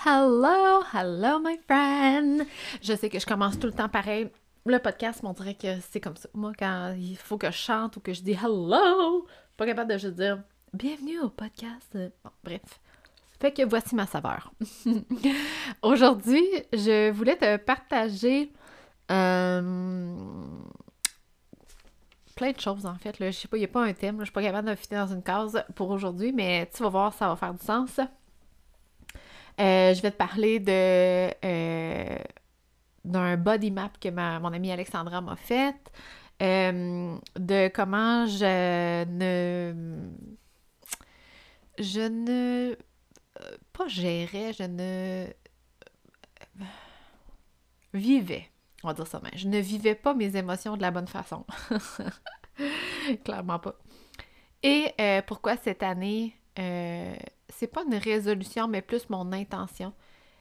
Hello my friend! Je sais que je commence tout le temps pareil. Le podcast, on dirait que c'est comme ça. Moi, quand il faut que je chante ou que je dis hello, je suis pas capable de juste dire bienvenue au podcast. Bon, bref. Fait que voici ma saveur. Aujourd'hui, je voulais te partager plein de choses en fait. Là. Je sais pas, il n'y a pas un thème. Là. Je suis pas capable de me fitter dans une case pour aujourd'hui, mais tu vas voir, ça va faire du sens. Je vais te parler d'un body map que mon amie Alexandra m'a fait, de comment je ne pas gérais, je ne vivais, on va dire ça même. Je ne vivais pas mes émotions de la bonne façon. Clairement pas. Et pourquoi cette année, c'est pas une résolution, mais plus mon intention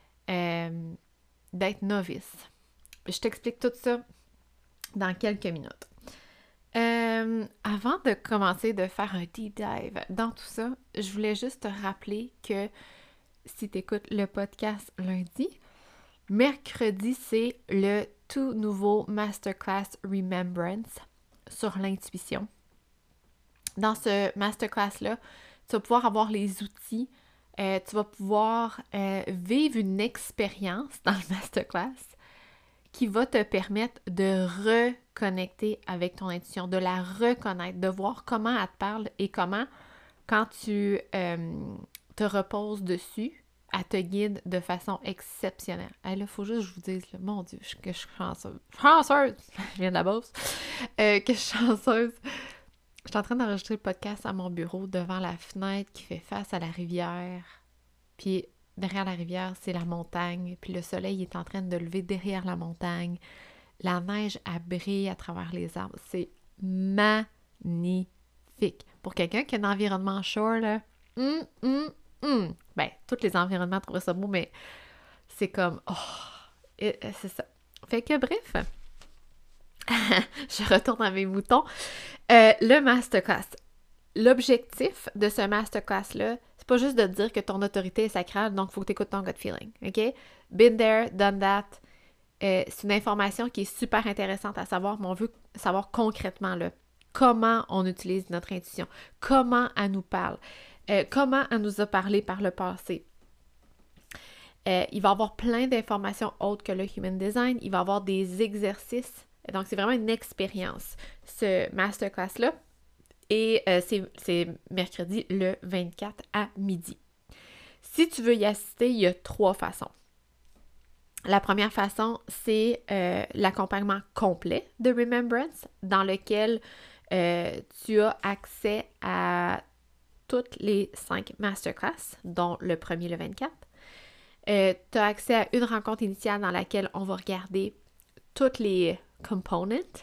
d'être novice. Je t'explique tout ça dans quelques minutes. Avant de commencer de faire un deep dive dans tout ça, je voulais juste te rappeler que si tu écoutes le podcast lundi, mercredi, c'est le tout nouveau Masterclass Remembrance sur l'intuition. Dans ce masterclass-là, tu vas pouvoir avoir les outils, tu vas pouvoir vivre une expérience dans le masterclass qui va te permettre de reconnecter avec ton intuition, de la reconnaître, de voir comment elle te parle et comment, quand tu te reposes dessus, elle te guide de façon exceptionnelle. Là, il faut juste que je vous dise, là, mon Dieu, que je suis chanceuse. Chanceuse! Je viens de la Beauce. Que je suis chanceuse. Je suis en train d'enregistrer le podcast à mon bureau devant la fenêtre qui fait face à la rivière. Puis derrière la rivière, c'est la montagne. Puis le soleil est en train de lever derrière la montagne. La neige, elle brille à travers les arbres. C'est magnifique. Pour quelqu'un qui a un environnement shore, là, ben, tous les environnements trouvent ça beau, mais c'est comme, c'est ça. Fait que bref, je retourne à mes moutons. Le masterclass. L'objectif de ce masterclass-là, c'est pas juste de te dire que ton autorité est sacrale, donc il faut que tu écoutes ton gut feeling, OK? Been there, done that. C'est une information qui est super intéressante à savoir, mais on veut savoir concrètement là, comment on utilise notre intuition, comment elle nous parle, comment elle nous a parlé par le passé. Il va y avoir plein d'informations autres que le Human Design. Il va y avoir des exercices. Donc, c'est vraiment une expérience, ce masterclass-là. Et c'est mercredi le 24 à midi. Si tu veux y assister, il y a 3 façons. La première façon, c'est l'accompagnement complet de Remembrance, dans lequel tu as accès à toutes les 5 masterclass, dont le premier le 24. Tu as accès à une rencontre initiale dans laquelle on va regarder toutes les components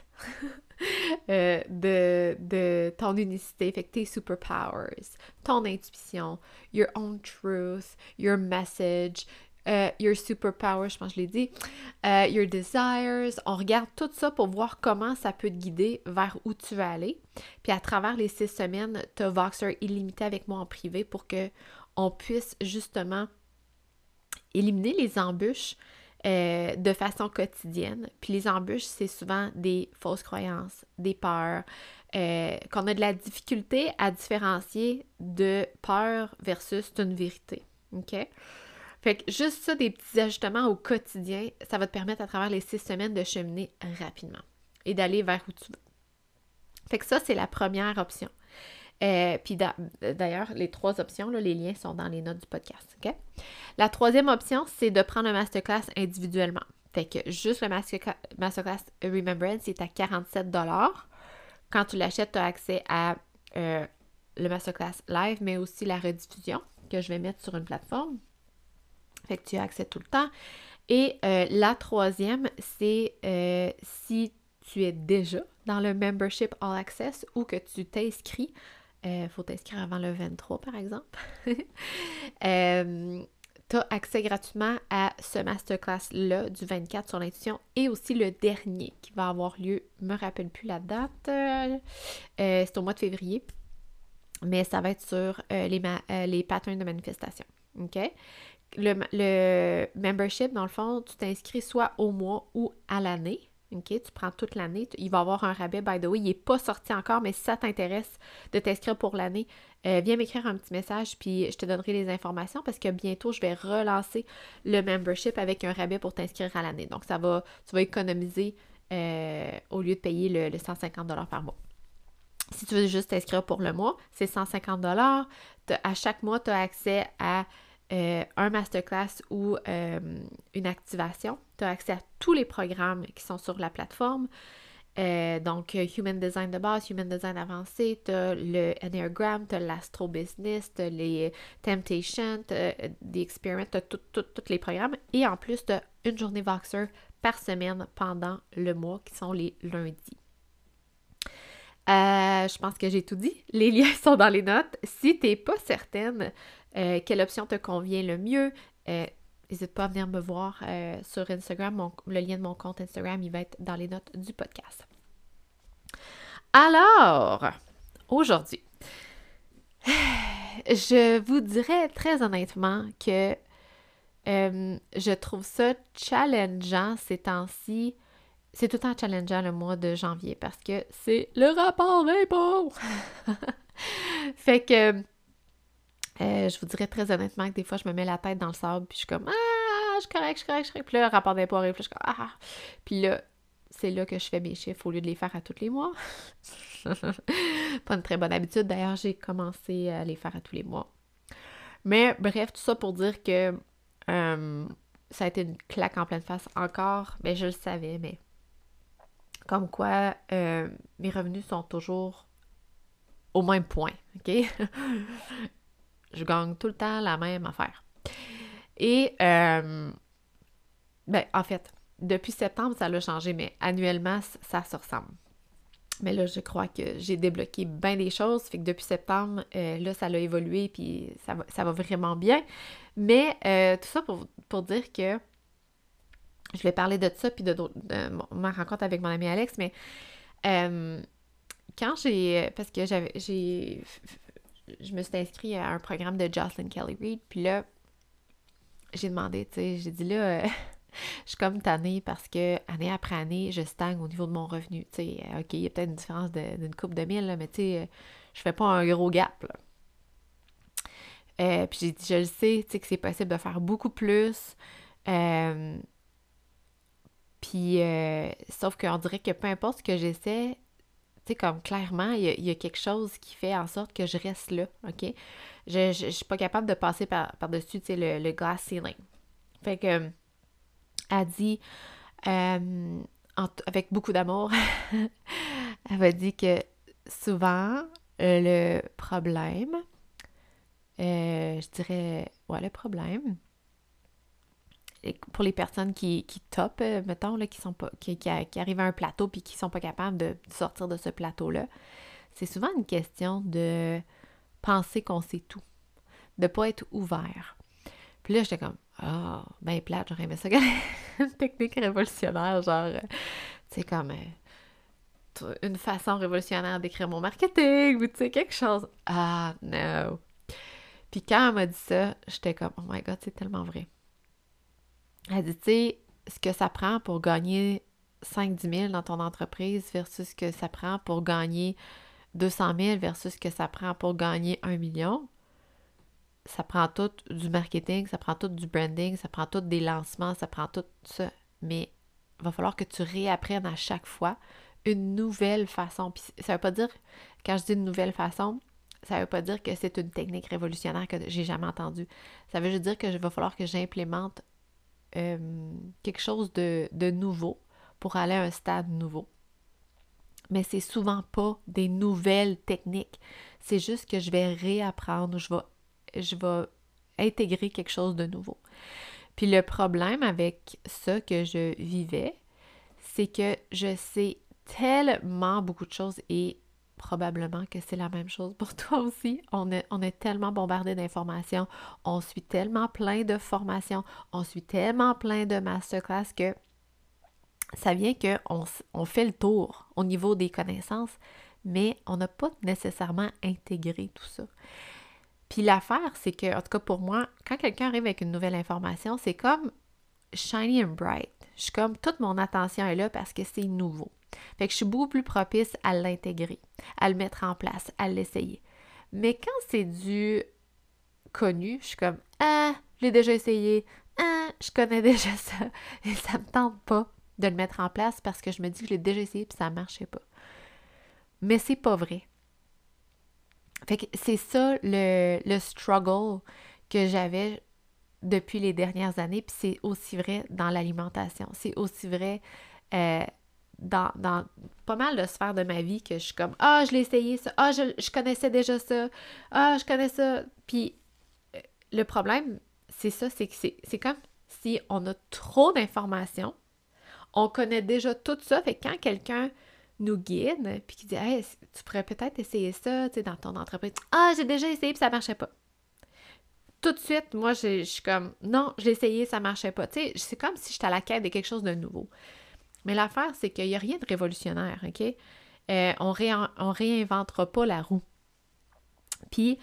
de ton unicité, fait que tes superpowers, ton intuition, your own truth, your message, your superpower, je pense que je l'ai dit, your desires. On regarde tout ça pour voir comment ça peut te guider vers où tu veux aller. Puis à travers les 6 semaines, tu as Voxer illimité avec moi en privé pour qu'on puisse justement éliminer les embûches de façon quotidienne. Puis les embûches, c'est souvent des fausses croyances, des peurs, qu'on a de la difficulté à différencier de peur versus une vérité. OK? Fait que juste ça, des petits ajustements au quotidien, ça va te permettre à travers les 6 semaines de cheminer rapidement et d'aller vers où tu veux. Fait que ça, c'est la première option. Puis d'ailleurs, les 3 options, là, les liens sont dans les notes du podcast, OK? La troisième option, c'est de prendre un masterclass individuellement. Fait que juste le masterclass Remembrance est à 47$. Quand tu l'achètes, tu as accès à le masterclass live, mais aussi la rediffusion que je vais mettre sur une plateforme. Fait que tu as accès tout le temps. Et la troisième, c'est si tu es déjà dans le Membership All Access ou que tu t'inscris. Faut t'inscrire avant le 23, par exemple. Tu as accès gratuitement à ce masterclass-là du 24 sur l'intuition et aussi le dernier qui va avoir lieu, je ne me rappelle plus la date, c'est au mois de février, mais ça va être sur les patterns de manifestation. OK? le membership, dans le fond, tu t'inscris soit au mois ou à l'année. OK? Tu prends toute l'année. Il va y avoir un rabais, by the way. Il n'est pas sorti encore, mais si ça t'intéresse de t'inscrire pour l'année, viens m'écrire un petit message, puis je te donnerai les informations parce que bientôt, je vais relancer le membership avec un rabais pour t'inscrire à l'année. Donc, tu vas économiser au lieu de payer le 150 $ par mois. Si tu veux juste t'inscrire pour le mois, c'est 150 $. À chaque mois, tu as accès à un masterclass ou une activation. Tu as accès à tous les programmes qui sont sur la plateforme. Donc, Human Design de base, Human Design avancé, tu as le Enneagram, tu as l'Astro Business, tu as les Temptations, tu as The Experiment, tu as tous les programmes. Et en plus, tu as une journée Voxer par semaine pendant le mois qui sont les lundis. Je pense que j'ai tout dit. Les liens sont dans les notes. Si tu n'es pas certaine quelle option te convient le mieux, n'hésite pas à venir me voir sur Instagram. Le lien de mon compte Instagram, il va être dans les notes du podcast. Alors, aujourd'hui, je vous dirais très honnêtement que je trouve ça challengeant ces temps-ci. C'est tout le temps challengeant le mois de janvier parce que c'est le rapport d'impôt! Fait que je vous dirais très honnêtement que des fois, je me mets la tête dans le sable puis je suis comme « Ah, je suis correct. » Puis là, le rapport d'impôt arrive, puis je suis comme « Ah! » Puis là, c'est là que je fais mes chiffres au lieu de les faire à tous les mois. Pas une très bonne habitude. D'ailleurs, j'ai commencé à les faire à tous les mois. Mais bref, tout ça pour dire que ça a été une claque en pleine face encore. Ben, je le savais, mais comme quoi mes revenus sont toujours au même point, OK? Je gagne tout le temps la même affaire. Et, ben, en fait, depuis septembre, ça l'a changé, mais annuellement, ça se ressemble. Mais là, je crois que j'ai débloqué bien des choses, fait que depuis septembre, là, ça a évolué, puis ça va vraiment bien. Mais tout ça pour dire que je vais parler de ça, puis de ma rencontre avec mon ami Alex, mais quand parce que je me suis inscrite à un programme de Jocelyn Kelly Reid, puis là, j'ai demandé, tu sais, j'ai dit là, je suis comme tannée parce que année après année, je stagne au niveau de mon revenu. Tu sais, OK, il y a peut-être une différence d'une couple de mille, là, mais tu sais, je fais pas un gros gap, là. Puis j'ai dit, je le sais, tu sais, que c'est possible de faire beaucoup plus. Puis, sauf qu'on dirait que peu importe ce que j'essaie, tu sais, comme clairement, il y a quelque chose qui fait en sorte que je reste là, OK? Je suis pas capable de passer par-dessus, tu sais, le glass ceiling. Fait que, elle dit, avec beaucoup d'amour, elle m'a dit que souvent, le problème, je dirais, ouais, le problème, pour les personnes qui topent, mettons, là, qui arrivent à un plateau puis qui sont pas capables de sortir de ce plateau-là, c'est souvent une question de penser qu'on sait tout, de pas être ouvert. Puis là, j'étais comme, ben plate, j'aurais aimé ça, une technique révolutionnaire, genre, tu sais, comme une façon révolutionnaire d'écrire mon marketing, ou tu sais, quelque chose. Ah, no! Puis quand elle m'a dit ça, j'étais comme, oh my God, c'est tellement vrai. Elle dit, tu sais, ce que ça prend pour gagner 5-10 000 dans ton entreprise versus ce que ça prend pour gagner 200 000 versus ce que ça prend pour gagner 1 million, ça prend tout du marketing, ça prend tout du branding, ça prend tout des lancements, ça prend tout ça. Mais il va falloir que tu réapprennes à chaque fois une nouvelle façon. Puis ça veut pas dire, quand je dis une nouvelle façon, ça veut pas dire que c'est une technique révolutionnaire que j'ai jamais entendue. Ça veut juste dire que va falloir que j'implémente quelque chose de nouveau pour aller à un stade nouveau. Mais c'est souvent pas des nouvelles techniques. C'est juste que je vais réapprendre, je vais intégrer quelque chose de nouveau. Puis le problème avec ça que je vivais, c'est que je sais tellement beaucoup de choses et probablement que c'est la même chose pour toi aussi. On est tellement bombardé d'informations, on suit tellement plein de formations, on suit tellement plein de masterclass que ça vient qu'on fait le tour au niveau des connaissances, mais on n'a pas nécessairement intégré tout ça. Puis l'affaire, c'est que, en tout cas pour moi, quand quelqu'un arrive avec une nouvelle information, c'est comme shiny and bright. Je suis comme, toute mon attention est là parce que c'est nouveau. Fait que je suis beaucoup plus propice à l'intégrer, à le mettre en place, à l'essayer. Mais quand c'est du connu, je suis comme, ah, je l'ai déjà essayé, ah, je connais déjà ça, et ça me tente pas de le mettre en place parce que je me dis que je l'ai déjà essayé puis ça marchait pas. Mais c'est pas vrai. Fait que c'est ça le struggle que j'avais depuis les dernières années, puis c'est aussi vrai dans l'alimentation. C'est aussi vrai euh, dans pas mal de sphères de ma vie que je suis comme ah, je l'ai essayé ça, ah, je connaissais déjà ça, ah, je connais ça. Puis le problème, c'est ça, c'est que c'est comme si on a trop d'informations, on connaît déjà tout ça, fait que quand quelqu'un nous guide, puis qui dit hey, tu pourrais peut-être essayer ça, tu sais, dans ton entreprise. Ah, j'ai déjà essayé puis ça marchait pas. Tout de suite, moi, je suis comme non, je l'ai essayé, ça marchait pas. Tu sais, c'est comme si j'étais à la quête de quelque chose de nouveau. Mais l'affaire, c'est qu'il n'y a rien de révolutionnaire, OK? On réinventera pas la roue. Puis,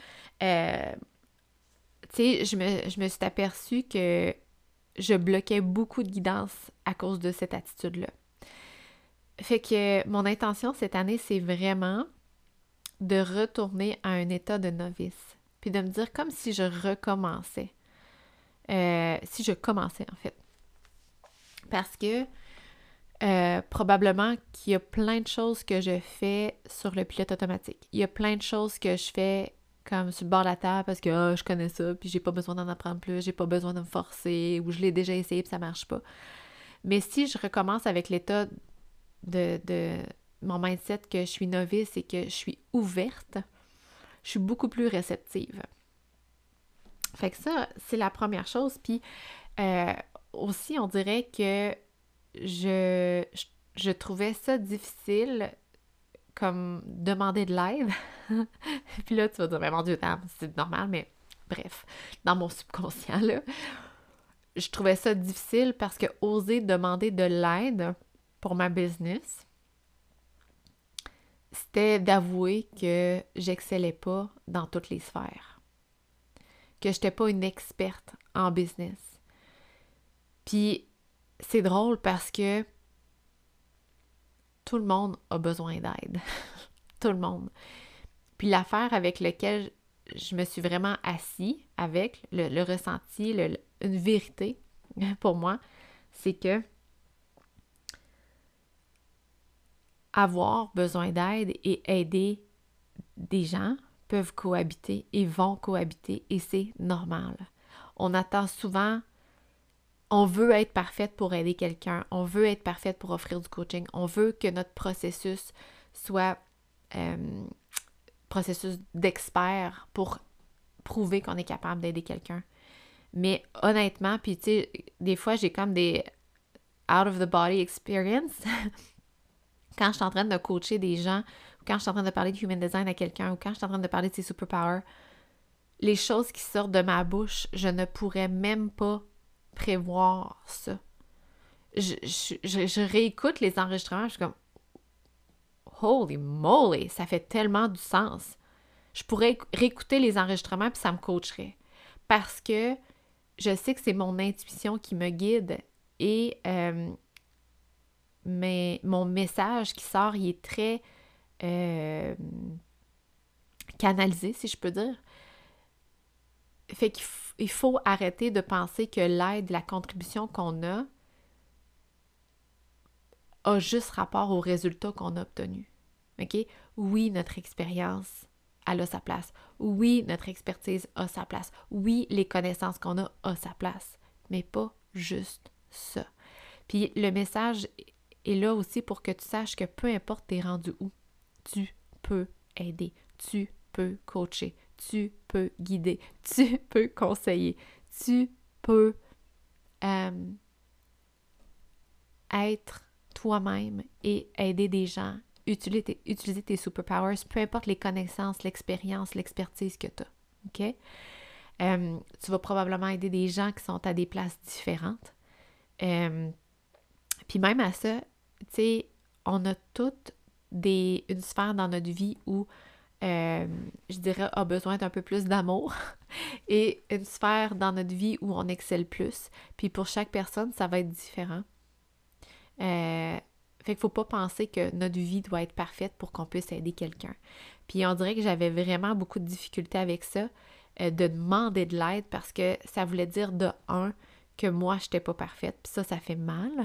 tu sais, je me suis aperçue que je bloquais beaucoup de guidance à cause de cette attitude-là. Fait que mon intention cette année, c'est vraiment de retourner à un état de novice. Puis de me dire comme si je recommençais. Si je commençais, en fait. Parce que probablement qu'il y a plein de choses que je fais sur le pilote automatique. Il y a plein de choses que je fais comme sur le bord de la table parce que je connais ça, puis j'ai pas besoin d'en apprendre plus, j'ai pas besoin de me forcer, ou je l'ai déjà essayé puis ça marche pas. Mais si je recommence avec l'état de mon mindset que je suis novice et que je suis ouverte, je suis beaucoup plus réceptive. Fait que ça, c'est la première chose. Puis aussi, on dirait que je trouvais ça difficile comme demander de l'aide. Puis là, tu vas dire, mais mon Dieu, c'est normal, mais bref, dans mon subconscient, là, je trouvais ça difficile parce que oser demander de l'aide pour ma business, c'était d'avouer que j'excellais pas dans toutes les sphères, que j'étais pas une experte en business. Puis c'est drôle parce que tout le monde a besoin d'aide. Tout le monde. Puis l'affaire avec laquelle je me suis vraiment assis avec le ressenti, une vérité pour moi, c'est que avoir besoin d'aide et aider des gens peuvent cohabiter et vont cohabiter et c'est normal. On attend souvent, on veut être parfaite pour aider quelqu'un, on veut être parfaite pour offrir du coaching, on veut que notre processus soit processus d'expert pour prouver qu'on est capable d'aider quelqu'un. Mais honnêtement, puis tu sais, des fois, j'ai comme des out of the body experience quand je suis en train de coacher des gens, ou quand je suis en train de parler de human design à quelqu'un, ou quand je suis en train de parler de ses superpowers, les choses qui sortent de ma bouche, je ne pourrais même pas prévoir ça. Je réécoute les enregistrements, je suis comme holy moly, ça fait tellement du sens. Je pourrais réécouter les enregistrements puis ça me coacherait. Parce que je sais que c'est mon intuition qui me guide et mais mon message qui sort, il est très canalisé, si je peux dire. Fait qu'il faut arrêter de penser que l'aide, la contribution qu'on a juste rapport aux résultats qu'on a obtenus. OK? Oui, notre expérience, elle a sa place. Oui, notre expertise a sa place. Oui, les connaissances qu'on a sa place. Mais pas juste ça. Puis le message est là aussi pour que tu saches que peu importe t'es rendu où, tu peux aider, tu peux coacher, tu peux guider, tu peux conseiller, tu peux être toi-même et aider des gens, utiliser tes superpowers, peu importe les connaissances, l'expérience, l'expertise que tu as. OK? Tu vas probablement aider des gens qui sont à des places différentes. Puis même à ça, tu sais, on a toutes une sphère dans notre vie où je dirais, a besoin d'un peu plus d'amour et une sphère dans notre vie où on excelle plus. Puis pour chaque personne, ça va être différent. Fait qu'il faut pas penser que notre vie doit être parfaite pour qu'on puisse aider quelqu'un. Puis on dirait que j'avais vraiment beaucoup de difficultés avec ça, de demander de l'aide parce que ça voulait dire de un, que moi, je n'étais pas parfaite. Puis ça fait mal.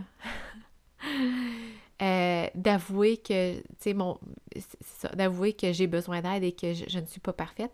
D'avouer que, tu sais, c'est ça, d'avouer que j'ai besoin d'aide et que je ne suis pas parfaite.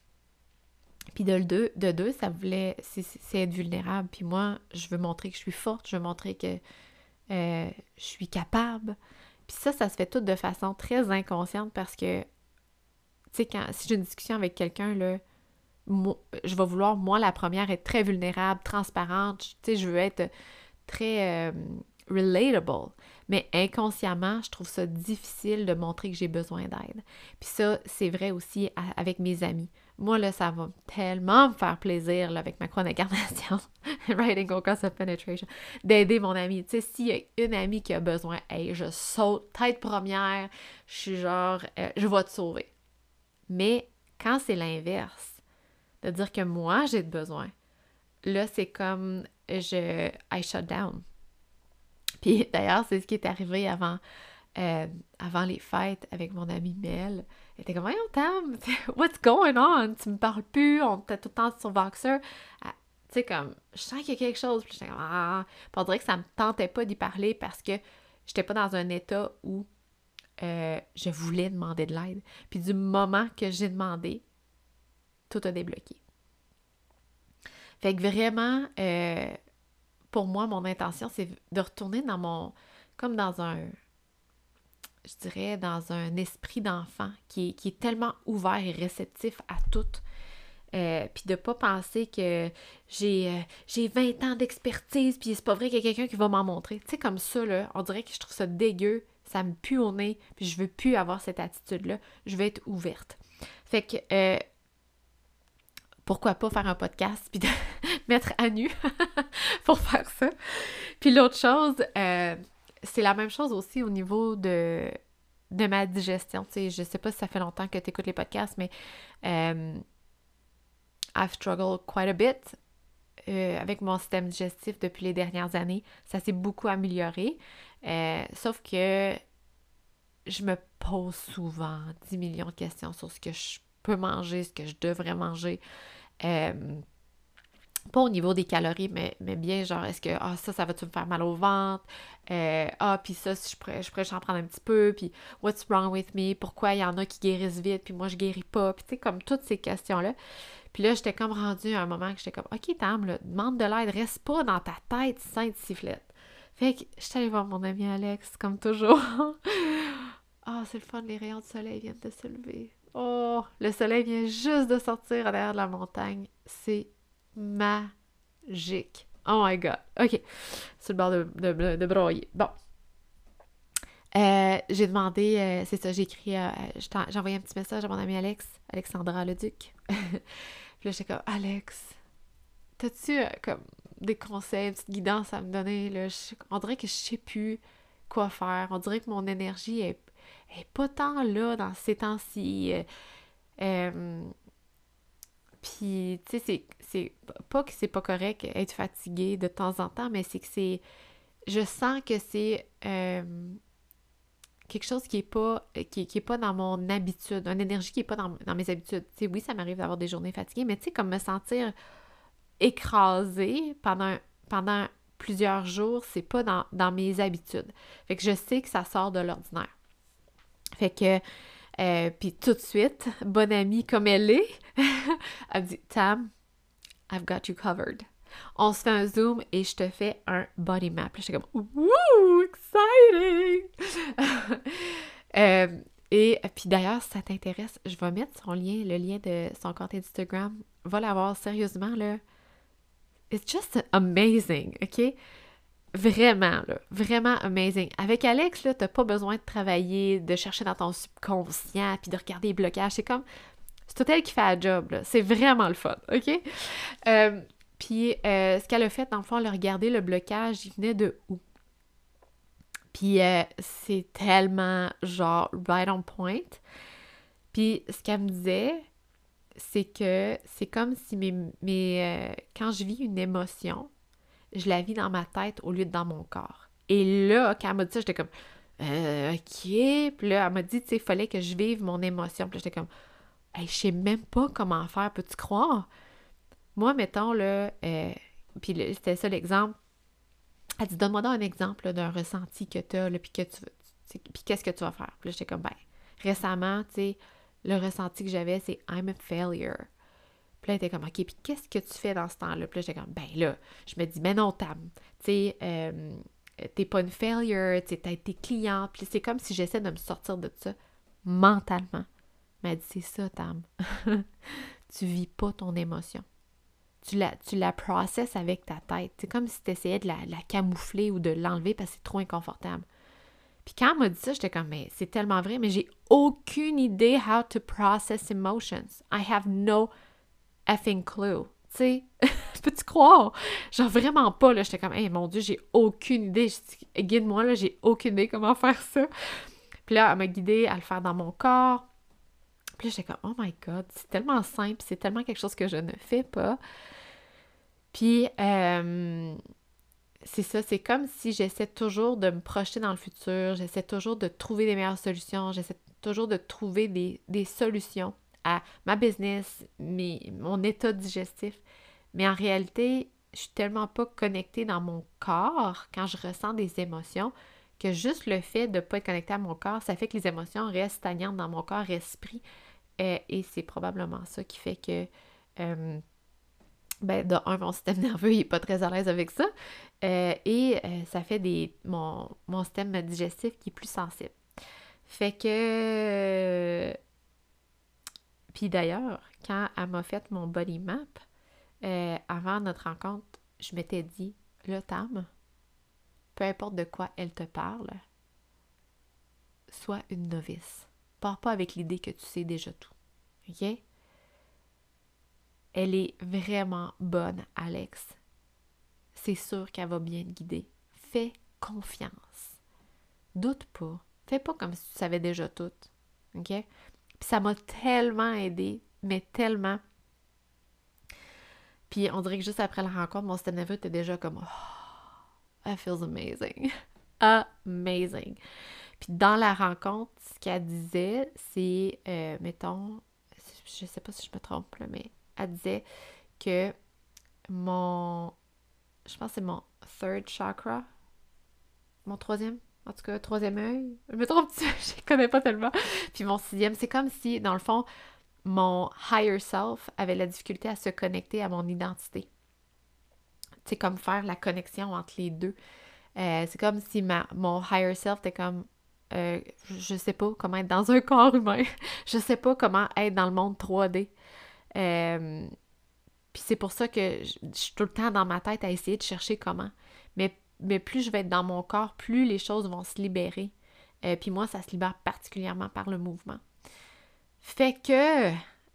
Puis de deux, ça voulait, c'est être vulnérable. Puis moi, je veux montrer que je suis forte, je veux montrer que je suis capable. Puis ça se fait tout de façon très inconsciente parce que, tu sais, si j'ai une discussion avec quelqu'un, là, je vais vouloir, moi, la première, être très vulnérable, transparente. Tu sais, je veux être très relatable. Mais inconsciemment, je trouve ça difficile de montrer que j'ai besoin d'aide. Puis ça, c'est vrai aussi avec mes amis. Moi, là, ça va tellement me faire plaisir, là, avec ma croix d'incarnation, Writing Across of Penetration, d'aider mon ami. Tu sais, s'il y a une amie qui a besoin, hey, je saute tête première, je suis genre, je vais te sauver. Mais quand c'est l'inverse, de dire que moi, j'ai besoin, là, c'est comme, I shut down. Puis d'ailleurs, c'est ce qui est arrivé avant les fêtes avec mon amie Mel. Elle était comme, voyons, Tam, what's going on? Tu me parles plus, on était tout le temps sur Voxer. Tu sais, comme, je sens qu'il y a quelque chose. Puis j'étais comme, ah. Puis on dirait que ça me tentait pas d'y parler parce que j'étais pas dans un état où je voulais demander de l'aide. Puis du moment que j'ai demandé, tout a débloqué. Fait que vraiment, pour moi, mon intention, c'est de retourner comme dans je dirais, dans un esprit d'enfant qui est tellement ouvert et réceptif à tout. Puis de pas penser que j'ai 20 ans d'expertise, puis c'est pas vrai qu'il y a quelqu'un qui va m'en montrer. Tu sais, comme ça, là, on dirait que je trouve ça dégueu, ça me pue au nez, puis je veux plus avoir cette attitude-là. Je veux être ouverte. Fait que, pourquoi pas faire un podcast, puis de mettre à nu pour faire ça. Puis l'autre chose, c'est la même chose aussi au niveau de ma digestion. Tu sais, je sais pas si ça fait longtemps que tu écoutes les podcasts, mais I've struggled quite a bit avec mon système digestif depuis les dernières années. Ça s'est beaucoup amélioré. Sauf que je me pose souvent 10 millions de questions sur ce que je peux manger, ce que je devrais manger. Pas au niveau des calories, mais bien genre, est-ce que ça va-tu me faire mal au ventre? Puis ça, si je pourrais j'en prendre un petit peu, puis what's wrong with me? Pourquoi il y en a qui guérissent vite, puis moi je guéris pas? Puis tu sais, comme toutes ces questions-là. Puis là, j'étais comme rendue à un moment que j'étais comme, OK, Tam, là, demande de l'aide, reste pas dans ta tête sainte sifflette. Fait que je suis allée voir mon ami Alex, comme toujours. C'est le fun, les rayons de soleil viennent de se lever. Oh, le soleil vient juste de sortir derrière de la montagne. C'est magique. Oh my God. OK. Sur le bord de broyer. Bon. J'ai demandé, c'est ça, j'ai écrit, j'ai envoyé un petit message à mon ami Alexandra Leduc. Puis là, j'étais comme, Alex, t'as-tu comme des conseils, une petite guidance à me donner? Là? On dirait que je sais plus quoi faire. On dirait que mon énergie est pas tant là dans ces temps-ci. Puis, tu sais, c'est pas que c'est pas correct être fatigué de temps en temps, mais c'est que je sens que c'est quelque chose qui est pas dans mon habitude, une énergie qui est pas dans mes habitudes. Tu sais, oui, ça m'arrive d'avoir des journées fatiguées, mais tu sais, comme me sentir écrasée pendant plusieurs jours, c'est pas dans mes habitudes. Fait que je sais que ça sort de l'ordinaire. Fait que, puis tout de suite, bonne amie comme elle est, elle me dit, Tam, I've got you covered. On se fait un zoom et je te fais un body map. J'étais comme, wouh, exciting! Et puis d'ailleurs, si ça t'intéresse, je vais mettre le lien de son compte Instagram. Va la voir sérieusement, là. It's just amazing, OK? Vraiment, là, vraiment amazing. Avec Alex, là, t'as pas besoin de travailler, de chercher dans ton subconscient, puis de regarder les blocages. C'est comme, c'est tout elle qui fait la job, là. C'est vraiment le fun, OK? Puis, ce qu'elle a fait, dans le fond, elle a regardé le blocage, il venait de où? Puis, c'est tellement, genre, right on point. Puis ce qu'elle me disait, c'est que c'est comme si quand je vis une émotion, je la vis dans ma tête au lieu de dans mon corps. Et là, quand elle m'a dit ça, j'étais comme OK. Puis là, elle m'a dit, tu sais, il fallait que je vive mon émotion. Puis là, j'étais comme hey, je sais même pas comment faire, peux-tu croire? Moi, mettons, là, puis c'était ça l'exemple. Elle dit, donne-moi donc un exemple là, d'un ressenti que tu as, puis puis qu'est-ce que tu vas faire? Puis là, j'étais comme, récemment, tu sais, le ressenti que j'avais, c'est I'm a failure. Puis là, elle était comme, OK, puis qu'est-ce que tu fais dans ce temps-là? Puis là, j'étais comme, là, je me dis, mais non, Tam, tu sais, t'es pas une failure, tu sais, t'as été cliente. Puis c'est comme si j'essaie de me sortir de ça mentalement. Mais elle dit, c'est ça, Tam. Tu vis pas ton émotion. Tu la processes avec ta tête. C'est comme si tu essayais de la camoufler ou de l'enlever parce que c'est trop inconfortable. Puis quand elle m'a dit ça, j'étais comme, mais c'est tellement vrai, mais j'ai aucune idée how to process emotions. I have no effing clue. Tu sais, peux-tu croire? Genre vraiment pas, là. J'étais comme, hey, mon Dieu, j'ai aucune idée. Guide-moi, là, j'ai aucune idée comment faire ça. Puis là, elle m'a guidée à le faire dans mon corps. Puis là, j'étais comme, oh my God, c'est tellement simple, c'est tellement quelque chose que je ne fais pas. Puis, c'est ça, c'est comme si j'essaie toujours de me projeter dans le futur, j'essaie toujours de trouver des meilleures solutions, j'essaie toujours de trouver des solutions à ma business, mon état digestif. Mais en réalité, je suis tellement pas connectée dans mon corps quand je ressens des émotions que juste le fait de ne pas être connectée à mon corps, ça fait que les émotions restent stagnantes dans mon corps-esprit. Et c'est probablement ça qui fait que, de un, mon système nerveux n'est pas très à l'aise avec ça. Ça fait mon système digestif qui est plus sensible. Fait que... Puis d'ailleurs, quand elle m'a fait mon body map, avant notre rencontre, je m'étais dit, là, Tam, peu importe de quoi elle te parle, sois une novice. Pars pas avec l'idée que tu sais déjà tout. OK? Elle est vraiment bonne, Alex. C'est sûr qu'elle va bien te guider. Fais confiance. Doute pas. Fais pas comme si tu savais déjà tout. OK? Puis ça m'a tellement aidée, mais tellement. Puis on dirait que juste après la rencontre, mon système nerveux était déjà comme oh, that feels amazing. Amazing. Puis dans la rencontre, ce qu'elle disait, c'est, mettons, je sais pas si je me trompe, là, mais elle disait que je pense que c'est mon third chakra, mon troisième, en tout cas, troisième œil, je me trompe, je ne connais pas tellement, puis mon sixième, c'est comme si, dans le fond, mon higher self avait la difficulté à se connecter à mon identité. C'est comme faire la connexion entre les deux. C'est comme si mon higher self était comme, je sais pas comment être dans un corps humain, je sais pas comment être dans le monde 3D. Puis c'est pour ça que je suis tout le temps dans ma tête à essayer de chercher comment. Mais plus je vais être dans mon corps, plus les choses vont se libérer. Puis moi, ça se libère particulièrement par le mouvement. Fait que,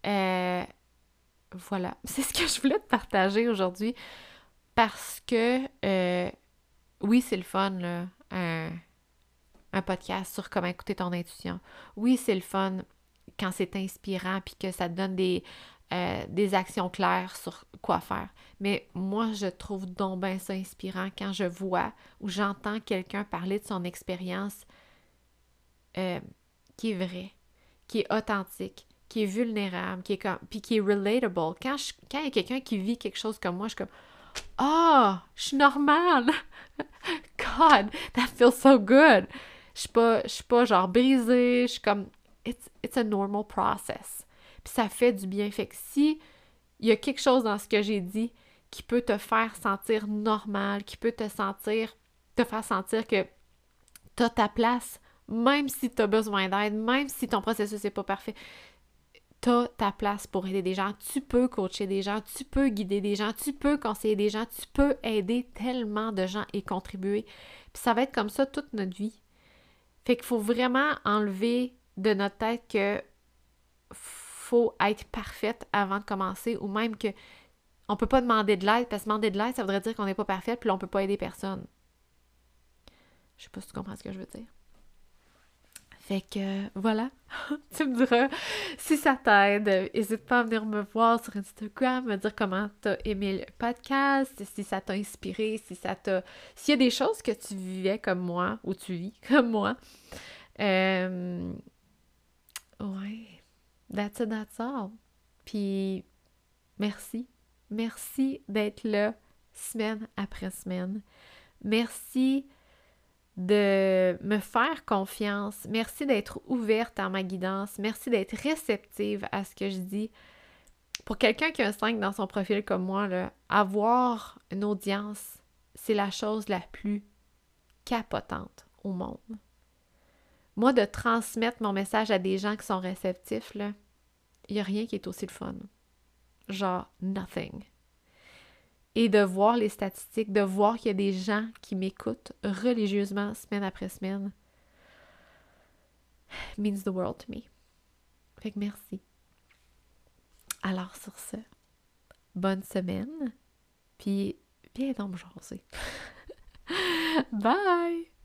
voilà, c'est ce que je voulais te partager aujourd'hui. Parce que, oui, c'est le fun, là, un podcast sur comment écouter ton intuition. Oui, c'est le fun quand c'est inspirant puis que ça te donne des actions claires sur quoi faire. Mais moi, je trouve donc bien ça inspirant quand je vois ou j'entends quelqu'un parler de son expérience qui est vraie, qui est authentique, qui est vulnérable, puis qui est relatable. Quand il y a quelqu'un qui vit quelque chose comme moi, je suis comme « Ah, je suis normale! God, that feels so good! » Je suis pas genre brisée, je suis comme « It's a normal process. » Puis ça fait du bien. Fait que si il y a quelque chose dans ce que j'ai dit qui peut te faire sentir normal, qui peut te faire sentir que tu as ta place, même si tu as besoin d'aide, même si ton processus n'est pas parfait, tu as ta place pour aider des gens. Tu peux coacher des gens, tu peux guider des gens, tu peux conseiller des gens, tu peux aider tellement de gens et contribuer. Puis ça va être comme ça toute notre vie. Fait qu'il faut vraiment enlever de notre tête que faut être parfaite avant de commencer ou même que on peut pas demander de l'aide parce que demander de l'aide, ça voudrait dire qu'on n'est pas parfaite puis on peut pas aider personne. Je sais pas si tu comprends ce que je veux dire. Fait que voilà, tu me diras si ça t'aide. N'hésite pas à venir me voir sur Instagram, me dire comment t'as aimé le podcast, si ça t'a inspiré, si ça t'a... S'il y a des choses que tu vivais comme moi, ou tu vis comme moi. Ouais, that's all. Puis merci. Merci d'être là semaine après semaine. Merci de me faire confiance. Merci d'être ouverte à ma guidance. Merci d'être réceptive à ce que je dis. Pour quelqu'un qui a un 5 dans son profil comme moi, là, avoir une audience, c'est la chose la plus capotante au monde. Moi, de transmettre mon message à des gens qui sont réceptifs, là, il n'y a rien qui est aussi le fun. Genre, nothing. Et de voir les statistiques, de voir qu'il y a des gens qui m'écoutent religieusement semaine après semaine, means the world to me. Fait que merci. Alors sur ce, bonne semaine, puis viens donc me jaser. Bye!